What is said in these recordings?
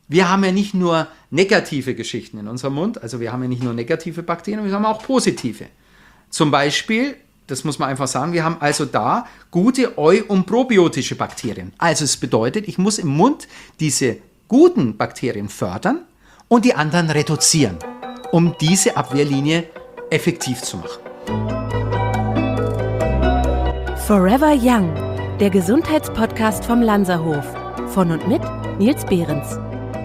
wir haben ja nicht nur negative Geschichten in unserem Mund, also wir haben ja nicht nur negative Bakterien, wir haben auch positive. Zum Beispiel, das muss man einfach sagen, wir haben also da gute eu- und probiotische Bakterien. Also es bedeutet, ich muss im Mund diese guten Bakterien fördern und die anderen reduzieren, um diese Abwehrlinie effektiv zu machen. Forever Young, der Gesundheitspodcast vom Lanzerhof. Von und mit Nils Behrens.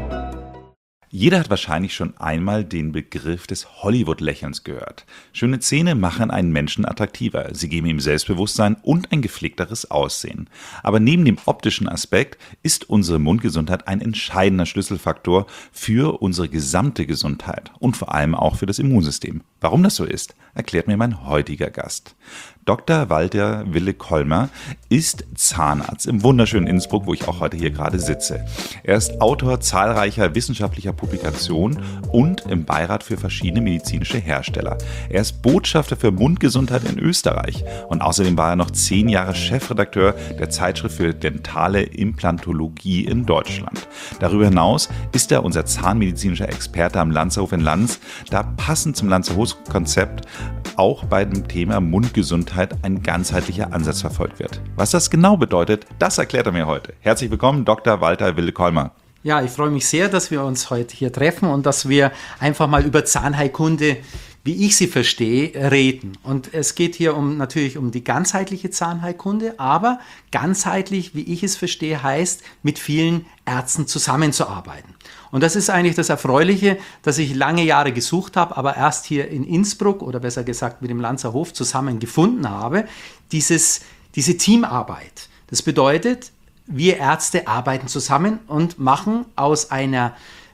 Jeder hat wahrscheinlich schon einmal den Begriff des Hollywood-Lächelns gehört. Schöne Zähne machen einen Menschen attraktiver. Sie geben ihm Selbstbewusstsein und ein gepflegteres Aussehen. Aber neben dem optischen Aspekt ist unsere Mundgesundheit ein entscheidender Schlüsselfaktor für unsere gesamte Gesundheit und vor allem auch für das Immunsystem. Warum das so ist, erklärt mir mein heutiger Gast. Dr. Walter Wille-Kolmer ist Zahnarzt im wunderschönen Innsbruck, wo ich auch heute hier gerade sitze. Er ist Autor zahlreicher wissenschaftlicher Publikationen und im Beirat für verschiedene medizinische Hersteller. Er ist Botschafter für Mundgesundheit in Österreich und außerdem war er noch 10 Jahre Chefredakteur der Zeitschrift für dentale Implantologie in Deutschland. Darüber hinaus ist er unser zahnmedizinischer Experte am Lanzerhof in Lanz, da passend zum Lanzerhof-Konzept auch bei dem Thema Mundgesundheit ein ganzheitlicher Ansatz verfolgt wird. Was das genau bedeutet, das erklärt er mir heute. Herzlich willkommen, Dr. Walter Wille-Kolmer. Ja, ich freue mich sehr, dass wir uns heute hier treffen und dass wir einfach mal über Zahnheilkunde, wie ich sie verstehe, reden. Und es geht hier natürlich um die ganzheitliche Zahnheilkunde, aber ganzheitlich, wie ich es verstehe, heißt, mit vielen Ärzten zusammenzuarbeiten. Und das ist eigentlich das Erfreuliche, dass ich lange Jahre gesucht habe, aber erst hier in Innsbruck oder besser gesagt mit dem Lanzerhof zusammen gefunden habe, diese Teamarbeit. Das bedeutet, wir Ärzte arbeiten zusammen und machen aus einer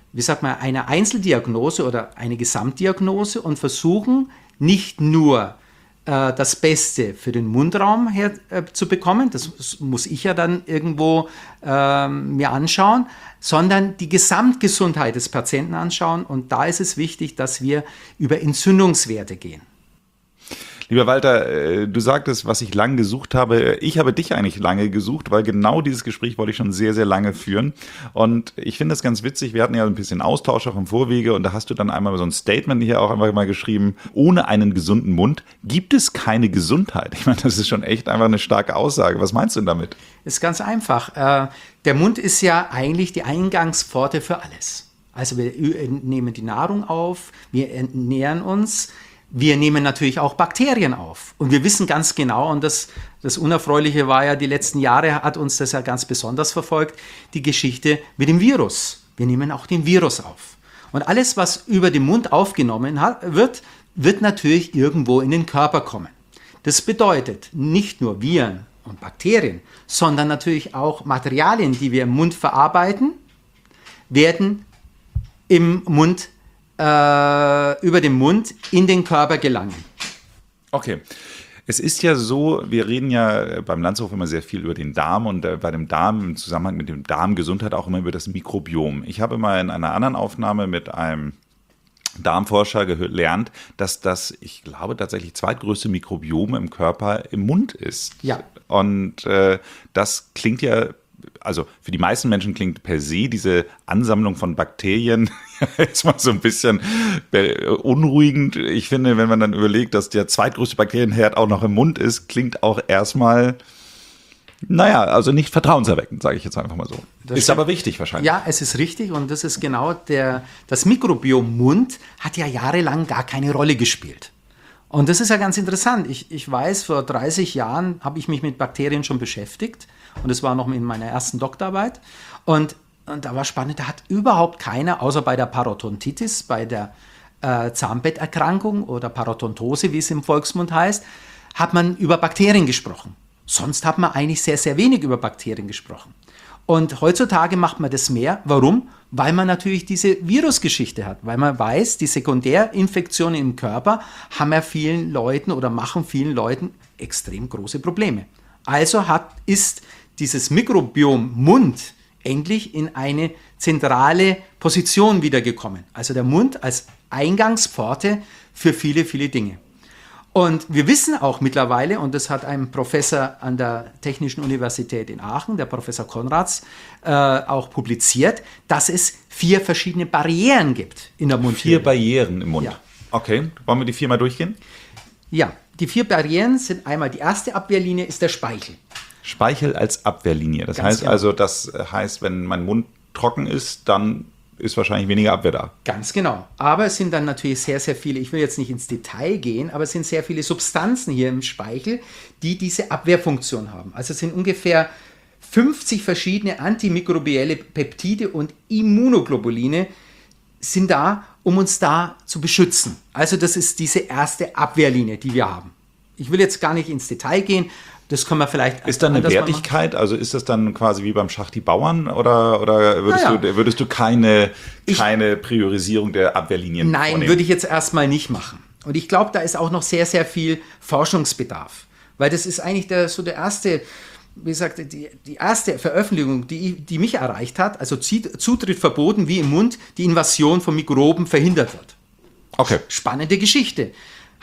Einzeldiagnose oder eine Gesamtdiagnose und versuchen nicht nur das Beste für den Mundraum zu bekommen, das muss ich ja dann irgendwo mir anschauen, sondern die Gesamtgesundheit des Patienten anschauen. Und da ist es wichtig, dass wir über Entzündungswerte gehen. Lieber Walter, du sagtest, was ich lange gesucht habe. Ich habe dich eigentlich lange gesucht, weil genau dieses Gespräch wollte ich schon sehr, sehr lange führen. Und ich finde es ganz witzig, wir hatten ja ein bisschen Austausch auch im Vorwege und da hast du dann einmal so ein Statement hier auch einfach mal geschrieben, ohne einen gesunden Mund gibt es keine Gesundheit. Ich meine, das ist schon echt einfach eine starke Aussage. Was meinst du damit? Ist ganz einfach. Der Mund ist ja eigentlich die Eingangspforte für alles. Also wir nehmen die Nahrung auf, wir ernähren uns. Wir nehmen natürlich auch Bakterien auf. Und wir wissen ganz genau, und das Unerfreuliche war ja, die letzten Jahre hat uns das ja ganz besonders verfolgt, die Geschichte mit dem Virus. Wir nehmen auch den Virus auf. Und alles, was über den Mund aufgenommen wird natürlich irgendwo in den Körper kommen. Das bedeutet, nicht nur Viren und Bakterien, sondern natürlich auch Materialien, die wir im Mund verarbeiten, werden im Mund über den Mund in den Körper gelangen. Okay. Es ist ja so, wir reden ja beim Lanzerhof immer sehr viel über den Darm und bei dem Darm im Zusammenhang mit dem Darmgesundheit auch immer über das Mikrobiom. Ich habe mal in einer anderen Aufnahme mit einem Darmforscher gelernt, dass das, ich glaube, tatsächlich zweitgrößte Mikrobiom im Körper im Mund ist. Ja. Und das klingt ja, also für die meisten Menschen klingt per se diese Ansammlung von Bakterien erstmal so ein bisschen beunruhigend. Ich finde, wenn man dann überlegt, dass der zweitgrößte Bakterienherd auch noch im Mund ist, klingt auch erstmal, also nicht vertrauenserweckend, sage ich jetzt einfach mal so. Ist aber wichtig wahrscheinlich. Ja, es ist richtig und das ist genau das Mikrobiom Mund hat ja jahrelang gar keine Rolle gespielt. Und das ist ja ganz interessant. Ich weiß, vor 30 Jahren habe ich mich mit Bakterien schon beschäftigt. Und das war noch in meiner ersten Doktorarbeit. Und da war spannend, da hat überhaupt keiner, außer bei der Parodontitis, bei der Zahnbetterkrankung oder Parodontose, wie es im Volksmund heißt, hat man über Bakterien gesprochen. Sonst hat man eigentlich sehr, sehr wenig über Bakterien gesprochen. Und heutzutage macht man das mehr. Warum? Weil man natürlich diese Virusgeschichte hat. Weil man weiß, die Sekundärinfektionen im Körper haben ja vielen Leuten oder machen vielen Leuten extrem große Probleme. Also ist dieses Mikrobiom Mund endlich in eine zentrale Position wiedergekommen. Also der Mund als Eingangspforte für viele, viele Dinge. Und wir wissen auch mittlerweile, und das hat ein Professor an der Technischen Universität in Aachen, der Professor Konrads, auch publiziert, dass es 4 verschiedene Barrieren gibt in der Mundhöhle. 4 Barrieren im Mund? Ja. Okay, wollen wir die 4 mal durchgehen? Ja, die 4 Barrieren sind einmal, die erste Abwehrlinie ist der Speichel. Speichel als Abwehrlinie. Das heißt also, wenn mein Mund trocken ist, dann ist wahrscheinlich weniger Abwehr da. Ganz genau. Aber es sind dann natürlich sehr, sehr viele, ich will jetzt nicht ins Detail gehen, aber es sind sehr viele Substanzen hier im Speichel, die diese Abwehrfunktion haben. Also es sind ungefähr 50 verschiedene antimikrobielle Peptide und Immunoglobuline sind da, um uns da zu beschützen. Also das ist diese erste Abwehrlinie, die wir haben. Ich will jetzt gar nicht ins Detail gehen. Das können wir vielleicht. Ist dann eine Wertigkeit? Also ist das dann quasi wie beim Schach die Bauern oder würdest du keine Priorisierung der Abwehrlinien Nein, vornehmen? würde ich jetzt erstmal nicht machen. Und ich glaube, da ist auch noch sehr, sehr viel Forschungsbedarf. Weil das ist eigentlich der erste, wie gesagt, die erste Veröffentlichung, die mich erreicht hat. Also Zutritt verboten, wie im Mund die Invasion von Mikroben verhindert wird. Okay. Spannende Geschichte.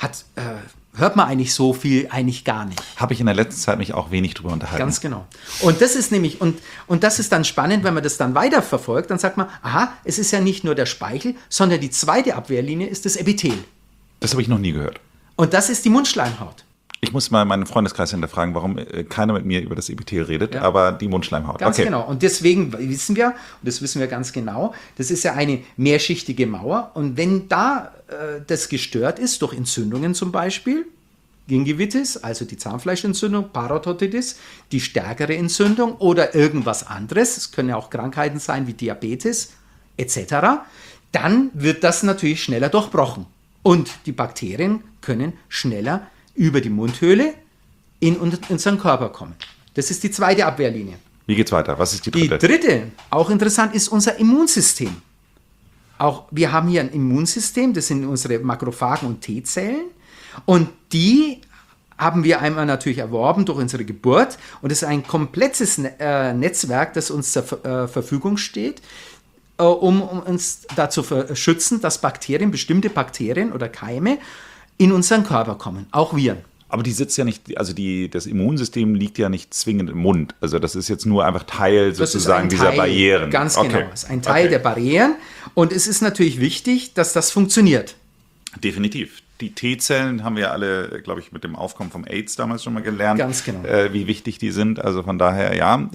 Hört man eigentlich so viel eigentlich gar nicht. Habe ich in der letzten Zeit mich auch wenig drüber unterhalten. Ganz genau. Und das ist nämlich, und das ist dann spannend, wenn man das dann weiterverfolgt, dann sagt man, aha, es ist ja nicht nur der Speichel, sondern die zweite Abwehrlinie ist das Epithel. Das habe ich noch nie gehört. Und das ist die Mundschleimhaut. Ich muss mal meinen Freundeskreis hinterfragen, warum keiner mit mir über das Epithel redet, aber die Mundschleimhaut. Ganz genau. Und deswegen wissen wir, und das wissen wir ganz genau, das ist ja eine mehrschichtige Mauer. Und wenn da das gestört ist, durch Entzündungen zum Beispiel, Gingivitis, also die Zahnfleischentzündung, Parodotitis, die stärkere Entzündung oder irgendwas anderes, es können ja auch Krankheiten sein wie Diabetes etc., dann wird das natürlich schneller durchbrochen. Und die Bakterien können schneller über die Mundhöhle in unseren Körper kommen. Das ist die zweite Abwehrlinie. Wie geht's weiter? Was ist die dritte? Die dritte, auch interessant, ist unser Immunsystem. Auch wir haben hier ein Immunsystem, das sind unsere Makrophagen und T-Zellen. Und die haben wir einmal natürlich erworben durch unsere Geburt. Und es ist ein komplettes Netzwerk, das uns zur Verfügung steht, um uns dazu zu schützen, dass bestimmte Bakterien oder Keime in unseren Körper kommen, auch Viren. Aber die sitzt ja nicht, also das Immunsystem liegt ja nicht zwingend im Mund. Also das ist jetzt nur einfach Teil sozusagen dieser Barrieren. Ganz genau, das ist ein Teil der Barrieren. Und es ist natürlich wichtig, dass das funktioniert. Definitiv. Die T-Zellen haben wir alle, glaube ich, mit dem Aufkommen vom AIDS damals schon mal gelernt. Ganz genau. Wie wichtig die sind. Also von daher, ja,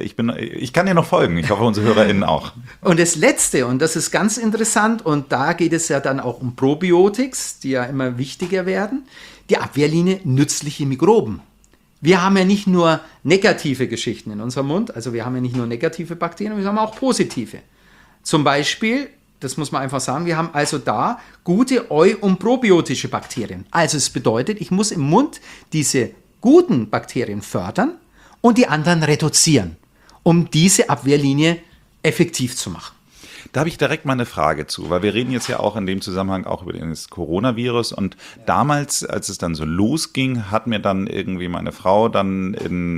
ich kann dir noch folgen. Ich hoffe, unsere HörerInnen auch. Und das Letzte, und das ist ganz interessant, und da geht es ja dann auch um Probiotics, die ja immer wichtiger werden, die Abwehrlinie nützliche Mikroben. Wir haben ja nicht nur negative Geschichten in unserem Mund, also wir haben ja nicht nur negative Bakterien, wir haben auch positive. Zum Beispiel, das muss man einfach sagen, wir haben also da gute eu- und probiotische Bakterien. Also es bedeutet, ich muss im Mund diese guten Bakterien fördern und die anderen reduzieren, um diese Abwehrlinie effektiv zu machen. Da habe ich direkt mal eine Frage zu, weil wir reden jetzt ja auch in dem Zusammenhang auch über das Coronavirus und damals, als es dann so losging, hat mir dann irgendwie meine Frau dann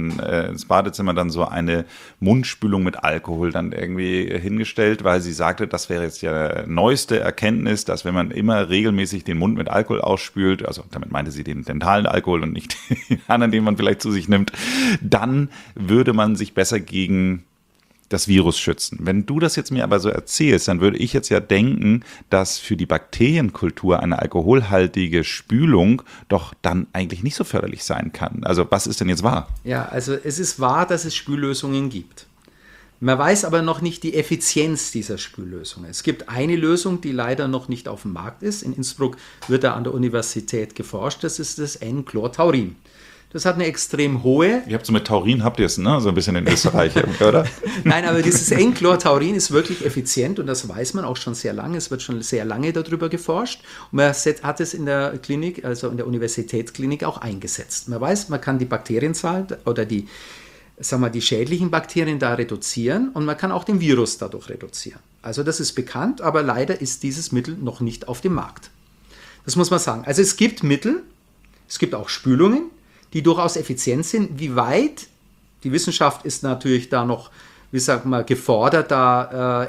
ins Badezimmer dann so eine Mundspülung mit Alkohol dann irgendwie hingestellt, weil sie sagte, das wäre jetzt ja neueste Erkenntnis, dass wenn man immer regelmäßig den Mund mit Alkohol ausspült, also damit meinte sie den dentalen Alkohol und nicht den anderen, den man vielleicht zu sich nimmt, dann würde man sich besser gegen das Virus schützen. Wenn du das jetzt mir aber so erzählst, dann würde ich jetzt ja denken, dass für die Bakterienkultur eine alkoholhaltige Spülung doch dann eigentlich nicht so förderlich sein kann. Also was ist denn jetzt wahr? Ja, also es ist wahr, dass es Spüllösungen gibt. Man weiß aber noch nicht die Effizienz dieser Spüllösungen. Es gibt eine Lösung, die leider noch nicht auf dem Markt ist. In Innsbruck wird da an der Universität geforscht. Das ist das N-Chlortaurin. Das hat eine extrem hohe... Ihr habt so mit Taurin, habt ihr es, ne? So ein bisschen in Österreich, oder? Nein, aber dieses N-Chlortaurin ist wirklich effizient und das weiß man auch schon sehr lange. Es wird schon sehr lange darüber geforscht und man hat es in der Klinik, also in der Universitätsklinik auch eingesetzt. Man weiß, man kann die Bakterienzahl oder die schädlichen Bakterien da reduzieren und man kann auch den Virus dadurch reduzieren. Also das ist bekannt, aber leider ist dieses Mittel noch nicht auf dem Markt. Das muss man sagen. Also es gibt Mittel, es gibt auch Spülungen, die durchaus effizient sind. Wie weit, die Wissenschaft ist natürlich da noch, gefordert, da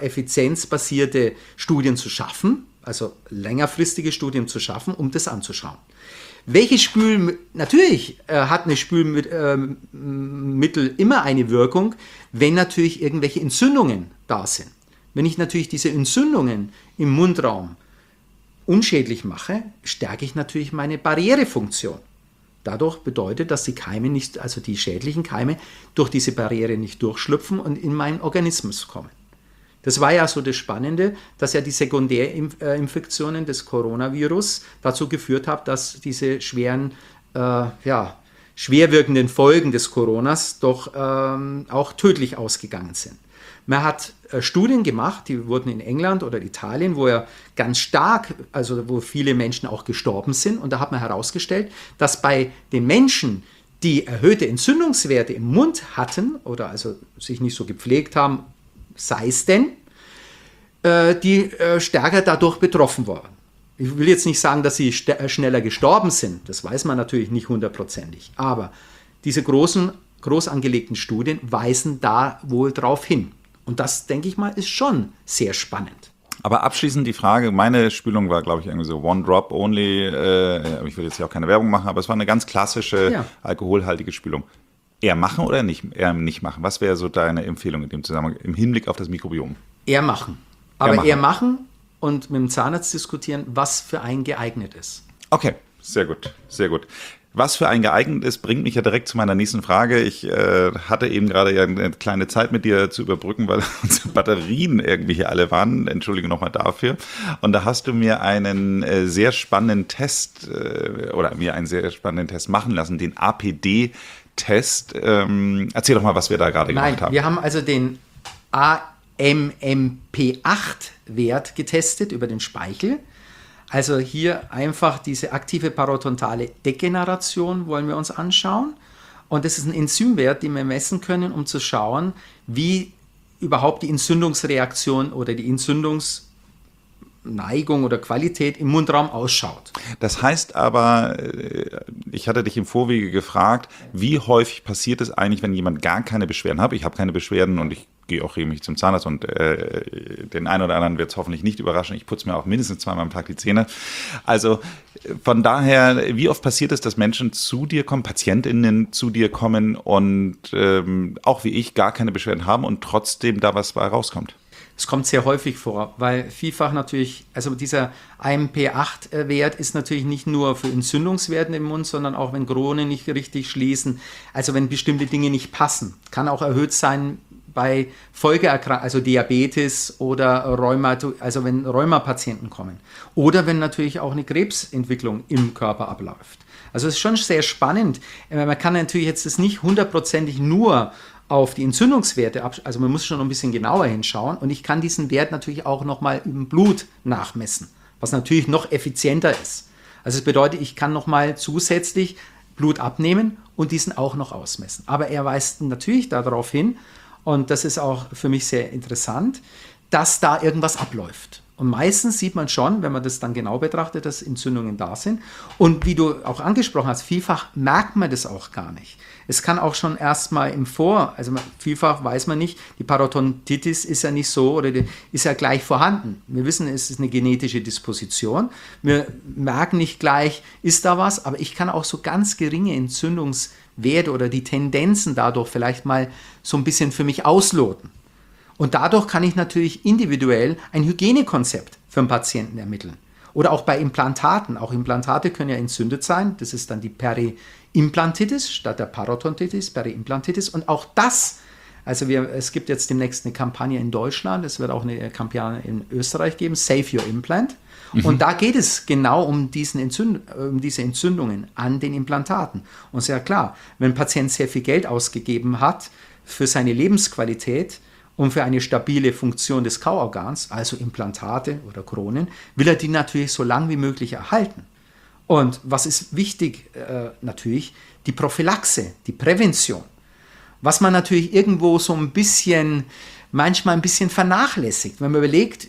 effizienzbasierte Studien zu schaffen, also längerfristige Studien zu schaffen, um das anzuschauen. Natürlich hat eine Spülmittel immer eine Wirkung, wenn natürlich irgendwelche Entzündungen da sind. Wenn ich natürlich diese Entzündungen im Mundraum unschädlich mache, stärke ich natürlich meine Barrierefunktion. Dadurch bedeutet, dass die Keime nicht, also die schädlichen Keime, durch diese Barriere nicht durchschlüpfen und in meinen Organismus kommen. Das war ja so das Spannende, dass ja die Sekundärinfektionen des Coronavirus dazu geführt haben, dass diese schwer wirkenden Folgen des Coronas doch auch tödlich ausgegangen sind. Man hat Studien gemacht, die wurden in England oder Italien, wo ja ganz stark, also wo viele Menschen auch gestorben sind. Und da hat man herausgestellt, dass bei den Menschen, die erhöhte Entzündungswerte im Mund hatten oder also sich nicht so gepflegt haben, sei es denn, die stärker dadurch betroffen waren. Ich will jetzt nicht sagen, dass sie schneller gestorben sind. Das weiß man natürlich nicht hundertprozentig. Aber diese groß angelegten Studien weisen da wohl drauf hin. Und das, denke ich mal, ist schon sehr spannend. Aber abschließend die Frage, meine Spülung war, glaube ich, irgendwie so One Drop Only. Ich will jetzt ja auch keine Werbung machen, aber es war eine ganz klassische alkoholhaltige Spülung. Eher machen oder eher nicht machen? Was wäre so deine Empfehlung in dem Zusammenhang im Hinblick auf das Mikrobiom? Eher machen. Aber eher machen und mit dem Zahnarzt diskutieren, was für einen geeignet ist. Okay, sehr gut, sehr gut. Was für ein geeignet ist, bringt mich ja direkt zu meiner nächsten Frage. Ich hatte eben gerade ja eine kleine Zeit mit dir zu überbrücken, weil unsere Batterien irgendwie hier alle waren. Entschuldige nochmal dafür. Und da hast du mir einen sehr spannenden Test machen lassen, den APD-Test. Erzähl doch mal, was wir da gerade gemacht haben. Wir haben also den AMMP8-Wert getestet über den Speichel. Also hier einfach diese aktive parodontale Degeneration wollen wir uns anschauen. Und das ist ein Enzymwert, den wir messen können, um zu schauen, wie überhaupt die Entzündungsreaktion oder die Entzündungsneigung oder Qualität im Mundraum ausschaut. Das heißt aber, ich hatte dich im Vorwege gefragt, wie häufig passiert es eigentlich, wenn jemand gar keine Beschwerden hat? Ich habe keine Beschwerden und ich gehe auch regelmäßig zum Zahnarzt und den einen oder anderen wird es hoffentlich nicht überraschen. Ich putze mir auch mindestens zweimal am Tag die Zähne. Also von daher, wie oft passiert es, dass Menschen zu dir kommen, PatientInnen zu dir kommen und auch wie ich gar keine Beschwerden haben und trotzdem da was bei rauskommt? Es kommt sehr häufig vor, weil vielfach natürlich, also dieser AMP8-Wert ist natürlich nicht nur für Entzündungswerte im Mund, sondern auch wenn Kronen nicht richtig schließen, also wenn bestimmte Dinge nicht passen. Kann auch erhöht sein bei Folgeerkrankungen, also Diabetes oder also wenn Rheumapatienten kommen. Oder wenn natürlich auch eine Krebsentwicklung im Körper abläuft. Also es ist schon sehr spannend. Man kann natürlich jetzt das nicht hundertprozentig nur auf die Entzündungswerte, also man muss schon ein bisschen genauer hinschauen und ich kann diesen Wert natürlich auch nochmal im Blut nachmessen, was natürlich noch effizienter ist. Also das bedeutet, ich kann nochmal zusätzlich Blut abnehmen und diesen auch noch ausmessen. Aber er weist natürlich darauf hin, und das ist auch für mich sehr interessant, dass da irgendwas abläuft. Und meistens sieht man schon, wenn man das dann genau betrachtet, dass Entzündungen da sind. Und wie du auch angesprochen hast, vielfach merkt man das auch gar nicht. Es kann auch schon erstmal vielfach weiß man nicht, die Parodontitis ist ja nicht so oder ist ja gleich vorhanden. Wir wissen, es ist eine genetische Disposition. Wir merken nicht gleich, ist da was, aber ich kann auch so ganz geringe Entzündungswerte oder die Tendenzen dadurch vielleicht mal so ein bisschen für mich ausloten. Und dadurch kann ich natürlich individuell ein Hygienekonzept für einen Patienten ermitteln. Oder auch bei Implantaten. Auch Implantate können ja entzündet sein. Das ist dann die Periimplantitis statt der Parodontitis, Periimplantitis. Und auch das, es gibt jetzt demnächst eine Kampagne in Deutschland, es wird auch eine Kampagne in Österreich geben, Save Your Implant. Und da geht es genau um diese Entzündungen an den Implantaten. Und sehr klar, wenn ein Patient sehr viel Geld ausgegeben hat für seine Lebensqualität, und für eine stabile Funktion des Kauorgans, also Implantate oder Kronen, will er die natürlich so lang wie möglich erhalten. Und was ist wichtig? Natürlich die Prophylaxe, die Prävention. Was man natürlich irgendwo so manchmal ein bisschen vernachlässigt. Wenn man überlegt,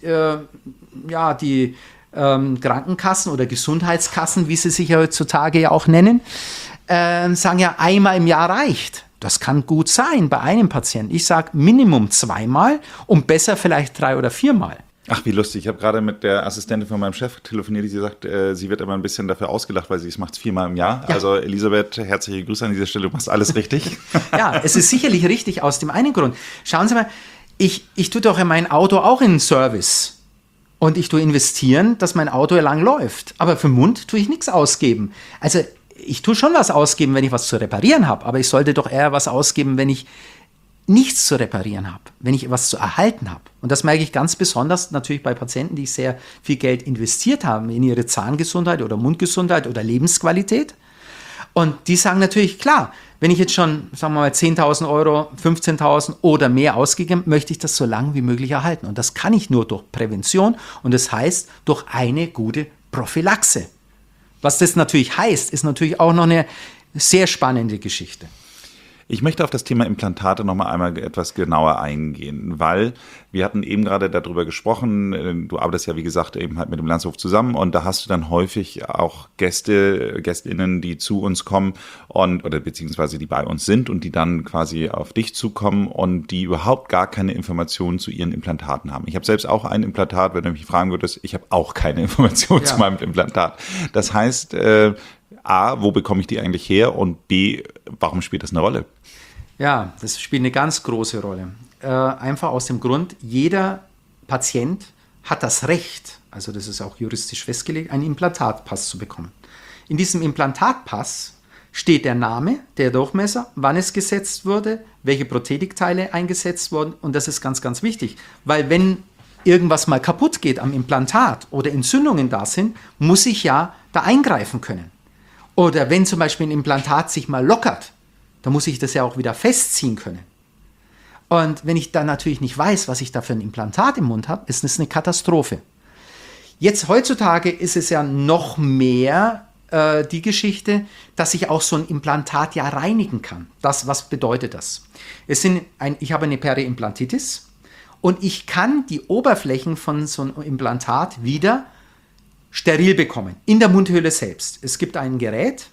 die Krankenkassen oder Gesundheitskassen, wie sie sich ja heutzutage ja auch nennen, sagen ja, einmal im Jahr reicht. Das kann gut sein bei einem Patienten. Ich sage Minimum 2-mal und besser vielleicht 3- oder 4-mal. Ach, wie lustig. Ich habe gerade mit der Assistentin von meinem Chef telefoniert, die sagt, sie wird immer ein bisschen dafür ausgelacht, weil sie es macht 4-mal im Jahr. Ja. Also Elisabeth, herzliche Grüße an dieser Stelle, du machst alles richtig. Ja, es ist sicherlich richtig aus dem einen Grund. Schauen Sie mal, ich tue doch in mein Auto auch in den Service. Und ich tue investieren, dass mein Auto lang läuft. Aber für den Mund tue ich nichts ausgeben. Also ich tue schon was ausgeben, wenn ich was zu reparieren habe. Aber ich sollte doch eher was ausgeben, wenn ich nichts zu reparieren habe, wenn ich was zu erhalten habe. Und das merke ich ganz besonders natürlich bei Patienten, die sehr viel Geld investiert haben in ihre Zahngesundheit oder Mundgesundheit oder Lebensqualität. Und die sagen natürlich, klar, wenn ich jetzt schon, sagen wir mal, 10.000 Euro, 15.000 oder mehr ausgegeben habe, möchte ich das so lange wie möglich erhalten. Und das kann ich nur durch Prävention und das heißt durch eine gute Prophylaxe. Was das natürlich heißt, ist natürlich auch noch eine sehr spannende Geschichte. Ich möchte auf das Thema Implantate noch mal einmal etwas genauer eingehen, weil wir hatten eben gerade darüber gesprochen, du arbeitest ja wie gesagt eben halt mit dem Landshof zusammen und da hast du dann häufig auch GästInnen, die zu uns kommen oder beziehungsweise die bei uns sind und die dann quasi auf dich zukommen und die überhaupt gar keine Informationen zu ihren Implantaten haben. Ich habe selbst auch ein Implantat, wenn du mich fragen würdest, ich habe auch keine Informationen zu meinem Implantat. Das heißt, A, wo bekomme ich die eigentlich her und B, warum spielt das eine Rolle? Ja, das spielt eine ganz große Rolle. Einfach aus dem Grund, jeder Patient hat das Recht, also das ist auch juristisch festgelegt, einen Implantatpass zu bekommen. In diesem Implantatpass steht der Name, der Durchmesser, wann es gesetzt wurde, welche Prothetikteile eingesetzt wurden und das ist ganz, ganz wichtig, weil wenn irgendwas mal kaputt geht am Implantat oder Entzündungen da sind, muss ich ja da eingreifen können. Oder wenn zum Beispiel ein Implantat sich mal lockert, dann muss ich das ja auch wieder festziehen können. Und wenn ich dann natürlich nicht weiß, was ich da für ein Implantat im Mund habe, ist das eine Katastrophe. Jetzt heutzutage ist es ja noch mehr die Geschichte, dass ich auch so ein Implantat ja reinigen kann. Was bedeutet das? Ich habe eine Periimplantitis und ich kann die Oberflächen von so einem Implantat wieder steril bekommen, in der Mundhöhle selbst. Es gibt ein Gerät,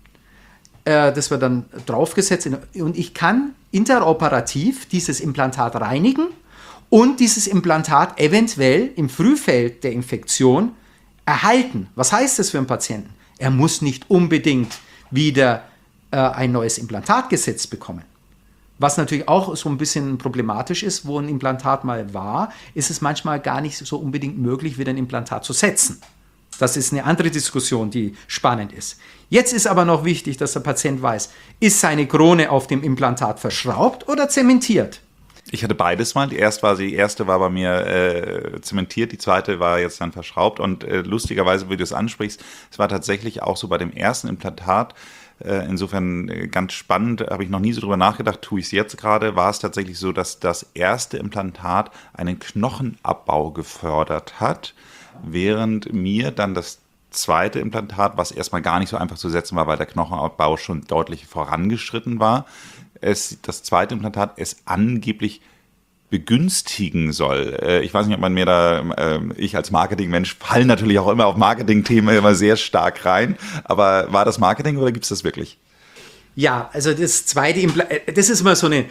das wird dann draufgesetzt und ich kann interoperativ dieses Implantat reinigen und dieses Implantat eventuell im Frühfeld der Infektion erhalten. Was heißt das für einen Patienten? Er muss nicht unbedingt wieder ein neues Implantat gesetzt bekommen. Was natürlich auch so ein bisschen problematisch ist, wo ein Implantat mal war, ist es manchmal gar nicht so unbedingt möglich, wieder ein Implantat zu setzen. Das ist eine andere Diskussion, die spannend ist. Jetzt ist aber noch wichtig, dass der Patient weiß, ist seine Krone auf dem Implantat verschraubt oder zementiert? Ich hatte beides mal. Die erste war bei mir zementiert, die zweite war jetzt dann verschraubt. Und lustigerweise, wie du es ansprichst, es war tatsächlich auch so bei dem ersten Implantat. Insofern ganz spannend, habe ich noch nie so drüber nachgedacht, tue ich es jetzt gerade, war es tatsächlich so, dass das erste Implantat einen Knochenabbau gefördert hat, während mir dann das zweite Implantat, was erstmal gar nicht so einfach zu setzen war, weil der Knochenabbau schon deutlich vorangeschritten war, das zweite Implantat es angeblich begünstigen soll. Ich weiß nicht, ob man mir da, ich als Marketingmensch fallen natürlich auch immer auf Marketingthemen immer sehr stark rein, aber war das Marketing oder gibt es das wirklich? Ja, also das zweite, das ist immer so eine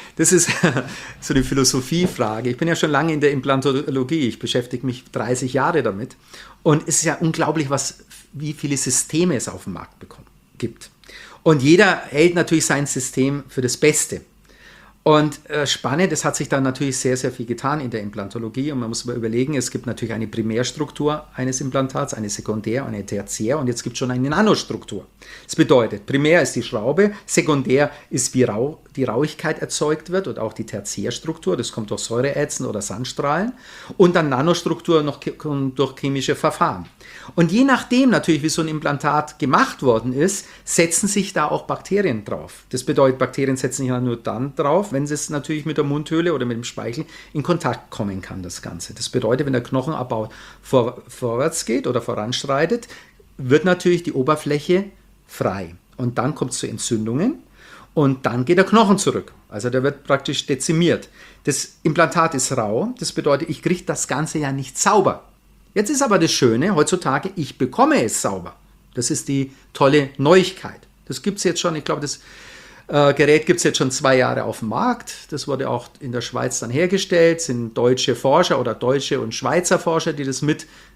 Philosophiefrage. Ich bin ja schon lange in der Implantologie, ich beschäftige mich 30 Jahre damit und es ist ja unglaublich, wie viele Systeme es auf dem Markt gibt. Und jeder hält natürlich sein System für das Beste. Und spannend, es hat sich dann natürlich sehr, sehr viel getan in der Implantologie und man muss mal überlegen, es gibt natürlich eine Primärstruktur eines Implantats, eine Sekundär- und eine Tertiär und jetzt gibt es schon eine Nanostruktur. Das bedeutet, primär ist die Schraube, sekundär ist, wie die Rauigkeit erzeugt wird und auch die Tertiärstruktur, das kommt durch Säureätzen oder Sandstrahlen und dann Nanostruktur noch durch chemische Verfahren. Und je nachdem natürlich, wie so ein Implantat gemacht worden ist, setzen sich da auch Bakterien drauf. Das bedeutet, Bakterien setzen sich ja nur dann drauf, wenn es natürlich mit der Mundhöhle oder mit dem Speichel in Kontakt kommen kann, das Ganze. Das bedeutet, wenn der Knochenabbau vorwärts geht oder voranschreitet, wird natürlich die Oberfläche frei. Und dann kommt es zu Entzündungen und dann geht der Knochen zurück. Also der wird praktisch dezimiert. Das Implantat ist rau, das bedeutet, ich kriege das Ganze ja nicht sauber. Jetzt ist aber das Schöne, heutzutage, ich bekomme es sauber. Das ist die tolle Neuigkeit. Das gibt es jetzt schon, ich glaube, das Gerät gibt es jetzt schon 2 Jahre auf dem Markt. Das wurde auch in der Schweiz dann hergestellt. Sind deutsche Forscher oder deutsche und Schweizer Forscher, die das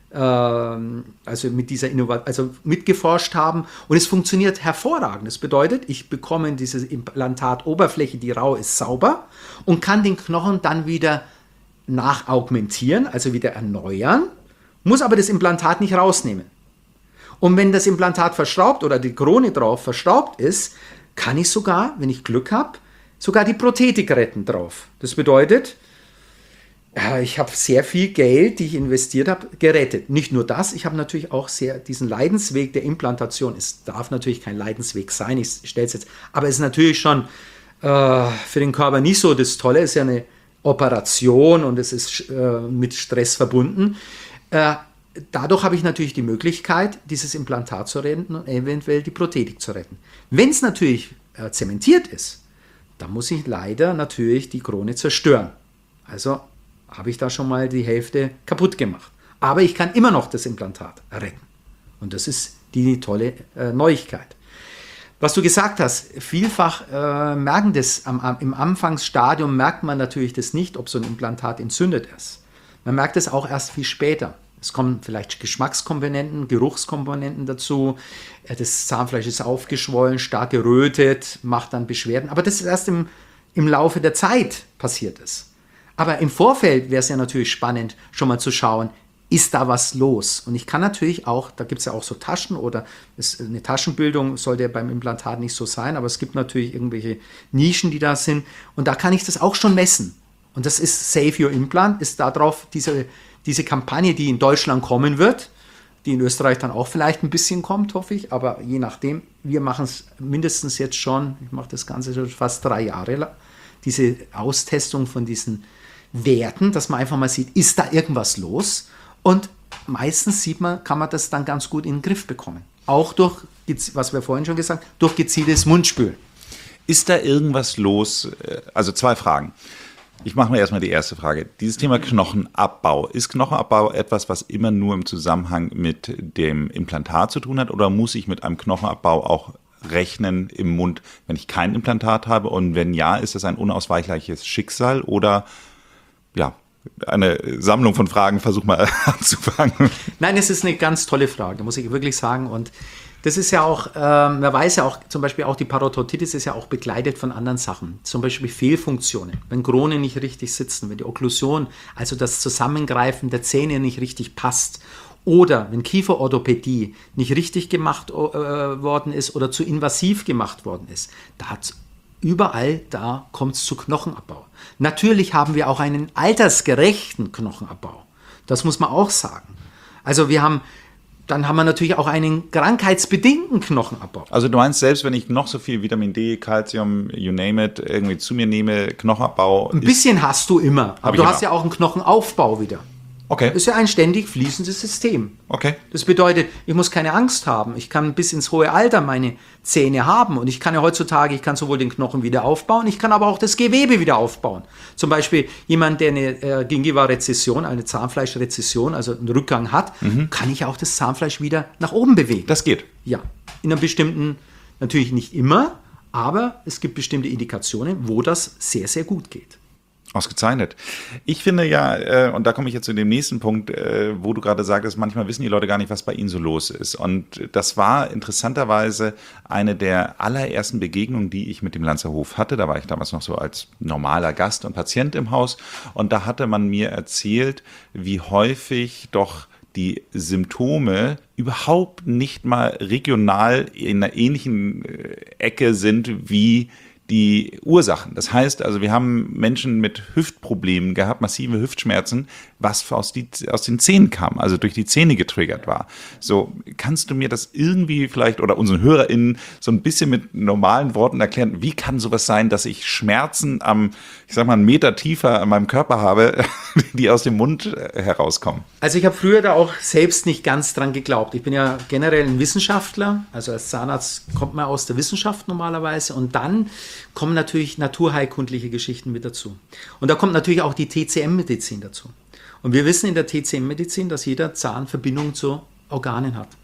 mitgeforscht haben. Und es funktioniert hervorragend. Das bedeutet, ich bekomme diese Implantatoberfläche, die rau ist, sauber und kann den Knochen dann wieder nachaugmentieren, also wieder erneuern, muss aber das Implantat nicht rausnehmen. Und wenn das Implantat verschraubt oder die Krone drauf verschraubt ist, kann ich sogar, wenn ich Glück habe, sogar die Prothetik retten drauf. Das bedeutet, ich habe sehr viel Geld, die ich investiert habe, gerettet. Nicht nur das, ich habe natürlich auch diesen Leidensweg der Implantation. Es darf natürlich kein Leidensweg sein, ich stelle es jetzt, aber es ist natürlich schon für den Körper nicht so das Tolle, es ist ja eine Operation und es ist mit Stress verbunden. Dadurch habe ich natürlich die Möglichkeit, dieses Implantat zu retten und eventuell die Prothetik zu retten. Wenn es natürlich zementiert ist, dann muss ich leider natürlich die Krone zerstören. Also habe ich da schon mal die Hälfte kaputt gemacht. Aber ich kann immer noch das Implantat retten. Und das ist die tolle Neuigkeit. Was du gesagt hast, vielfach merken das im Anfangsstadium merkt man natürlich das nicht, ob so ein Implantat entzündet ist. Man merkt es auch erst viel später. Es kommen vielleicht Geschmackskomponenten, Geruchskomponenten dazu. Das Zahnfleisch ist aufgeschwollen, stark gerötet, macht dann Beschwerden. Aber das ist erst im Laufe der Zeit passiert ist. Aber im Vorfeld wäre es ja natürlich spannend, schon mal zu schauen, ist da was los? Und ich kann natürlich auch, da gibt es ja auch so Taschen oder eine Taschenbildung sollte ja beim Implantat nicht so sein, aber es gibt natürlich irgendwelche Nischen, die da sind. Und da kann ich das auch schon messen. Und das ist Save Your Implant, ist darauf diese Kampagne, die in Deutschland kommen wird, die in Österreich dann auch vielleicht ein bisschen kommt, hoffe ich, aber je nachdem, wir machen es mindestens jetzt schon, ich mache das Ganze schon fast 3 Jahre lang, diese Austestung von diesen Werten, dass man einfach mal sieht, ist da irgendwas los? Und meistens kann man das dann ganz gut in den Griff bekommen. Auch durch, was wir vorhin schon gesagt haben, durch gezieltes Mundspülen. Ist da irgendwas los? Also 2 Fragen. Ich mache mir erstmal die erste Frage. Dieses Thema Knochenabbau. Ist Knochenabbau etwas, was immer nur im Zusammenhang mit dem Implantat zu tun hat? Oder muss ich mit einem Knochenabbau auch rechnen im Mund, wenn ich kein Implantat habe? Und wenn ja, ist das ein unausweichliches Schicksal? Oder ja, eine Sammlung von Fragen, versuch mal anzufangen. Nein, es ist eine ganz tolle Frage, muss ich wirklich sagen. Und das ist ja auch, man weiß ja auch, zum Beispiel auch die Parodontitis ist ja auch begleitet von anderen Sachen. Zum Beispiel Fehlfunktionen, wenn Kronen nicht richtig sitzen, wenn die Okklusion, also das Zusammengreifen der Zähne nicht richtig passt. Oder wenn Kieferorthopädie nicht richtig gemacht worden ist oder zu invasiv gemacht worden ist. Überall da kommt es zu Knochenabbau. Natürlich haben wir auch einen altersgerechten Knochenabbau. Das muss man auch sagen. Also dann haben wir natürlich auch einen krankheitsbedingten Knochenabbau. Also du meinst, selbst wenn ich noch so viel Vitamin D, Calcium, you name it, irgendwie zu mir nehme, Knochenabbau. Ein bisschen hast du immer, aber du hast ja auch einen Knochenaufbau wieder. Okay. Das ist ja ein ständig fließendes System. Okay. Das bedeutet, ich muss keine Angst haben. Ich kann bis ins hohe Alter meine Zähne haben. Und ich kann ja heutzutage, ich kann sowohl den Knochen wieder aufbauen, ich kann aber auch das Gewebe wieder aufbauen. Zum Beispiel jemand, der eine Gingiva-Rezession, eine Zahnfleischrezession, also einen Rückgang hat, kann ich auch das Zahnfleisch wieder nach oben bewegen. Das geht? Ja. In einer bestimmten, natürlich nicht immer, aber es gibt bestimmte Indikationen, wo das sehr, sehr gut geht. Ausgezeichnet. Ich finde ja, und da komme ich jetzt zu dem nächsten Punkt, wo du gerade sagtest, manchmal wissen die Leute gar nicht, was bei ihnen so los ist. Und das war interessanterweise eine der allerersten Begegnungen, die ich mit dem Lanzerhof hatte. Da war ich damals noch so als normaler Gast und Patient im Haus. Und da hatte man mir erzählt, wie häufig doch die Symptome überhaupt nicht mal regional in einer ähnlichen Ecke sind wie die Ursachen. Das heißt, also wir haben Menschen mit Hüftproblemen gehabt, massive Hüftschmerzen, was aus den Zähnen kam, also durch die Zähne getriggert war. So, kannst du mir das irgendwie vielleicht oder unseren HörerInnen so ein bisschen mit normalen Worten erklären, wie kann sowas sein, dass ich Schmerzen ich sag mal, 1 Meter tiefer an meinem Körper habe, die aus dem Mund herauskommen? Also ich habe früher da auch selbst nicht ganz dran geglaubt. Ich bin ja generell ein Wissenschaftler, also als Zahnarzt kommt man aus der Wissenschaft normalerweise und dann kommen natürlich naturheilkundliche Geschichten mit dazu. Und da kommt natürlich auch die TCM-Medizin dazu. Und wir wissen in der TCM-Medizin, dass jeder Zahn Verbindung zu Organen hat.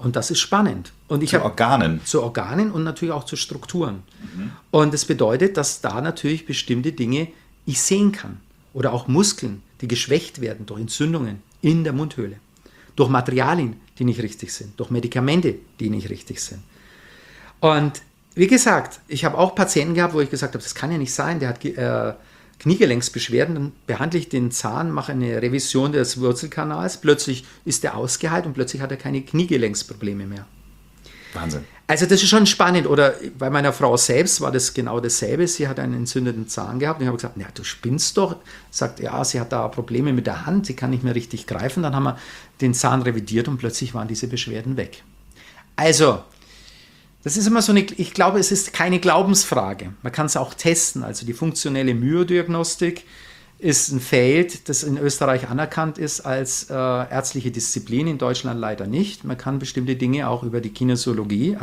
Und das ist spannend. Und zu Organen. Zu Organen und natürlich auch zu Strukturen. Und das bedeutet, dass da natürlich bestimmte Dinge ich sehen kann. Oder auch Muskeln, die geschwächt werden durch Entzündungen in der Mundhöhle. Durch Materialien, die nicht richtig sind. Durch Medikamente, die nicht richtig sind. Und wie gesagt, ich habe auch Patienten gehabt, wo ich gesagt habe, das kann ja nicht sein, der hat Kniegelenksbeschwerden, dann behandle ich den Zahn, mache eine Revision des Wurzelkanals, plötzlich ist der ausgeheilt und plötzlich hat er keine Kniegelenksprobleme mehr. Wahnsinn. Also das ist schon spannend. Oder bei meiner Frau selbst war das genau dasselbe. Sie hat einen entzündeten Zahn gehabt und ich habe gesagt, ja, du spinnst doch. Sagt, ja, sie hat da Probleme mit der Hand, sie kann nicht mehr richtig greifen. Dann haben wir den Zahn revidiert und plötzlich waren diese Beschwerden weg. Also, das ist immer so eine, ich glaube, es ist keine Glaubensfrage. Man kann es auch testen. Also die funktionelle Myodiagnostik ist ein Feld, das in Österreich anerkannt ist als ärztliche Disziplin, in Deutschland leider nicht. Man kann bestimmte Dinge auch über die Kinesiologie,